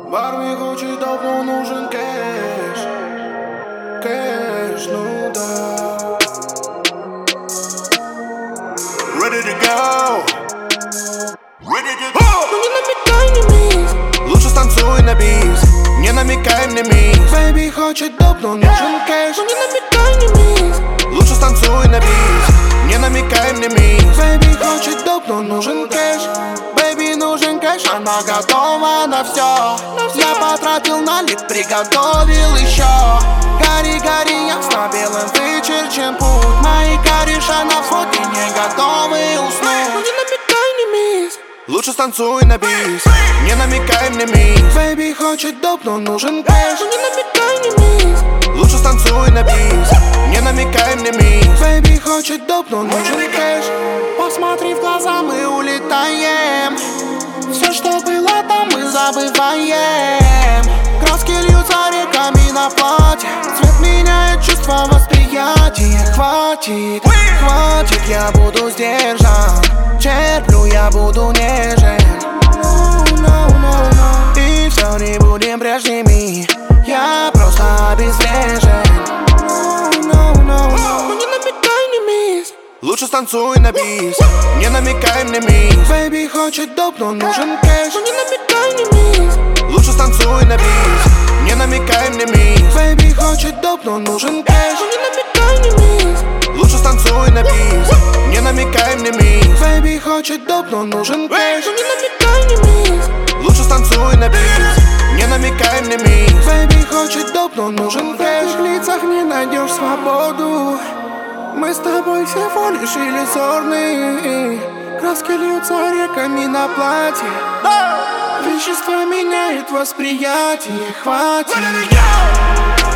Барби хочет давно, нужен кэш. Кэш, ну да. Ready to go. Ready to go. Ну не намекай, не мисс. Лучше станцуй на бис. Не намекай мне, мисс. Baby хочет доп, но нужен кэш. Ну не намекай, не мисс. Лучше станцуй на бис. Не намекай мне, мисс. Baby хочет доп, но нужен кэш. Baby нужен кэш, она готова на все. Я потратил налик, приготовил еще. Гори, гори, ясно белым вычерчен путь. Мои кореша на фото не готовы уснуть. Ну не намекай, не мисс. Лучше станцуй на бис. Не намекай мне, мисс. Baby хочет доп, но нужен кэш. Ну не намекай, не мисс. Лучше станцуй на бис. Не намекай мне, мисс. Baby хочет доп, но нужен кэш. Посмотри в глаза, мы улетаем. Все, что было там, мы забываем. Краски льются реками на платье. Цвет меняет чувство восприятия. Хватит, хватит, я буду сдержан. Черплю, я буду нежен. И все, не будем прежними. Я просто обезврежен. Ну не намекай, не мисс. Лучше станцуй на бис. Не намекай мне, мисс. Baby хочет доп, но нужен кэш. Ну не намекай, не мисс. Лучше станцуй на бис. Не намекай мне, мисс. Baby хочет доп, но нужен кэш. Ну не намекай, не мисс. Лучше станцуй на бис. Не намекай мне, мисс. Baby хочет доп, но нужен кэш. Ну не намекай, не мисс. Лучше станцуй на бис. Не намекай мне, мисс. Baby хочет доп, но нужен кэш. В лицах не найдешь свободу. Мы с тобой всего лишь иллюзорные. Краски льются реками на платье. Вещество меняет восприятие. Хватит.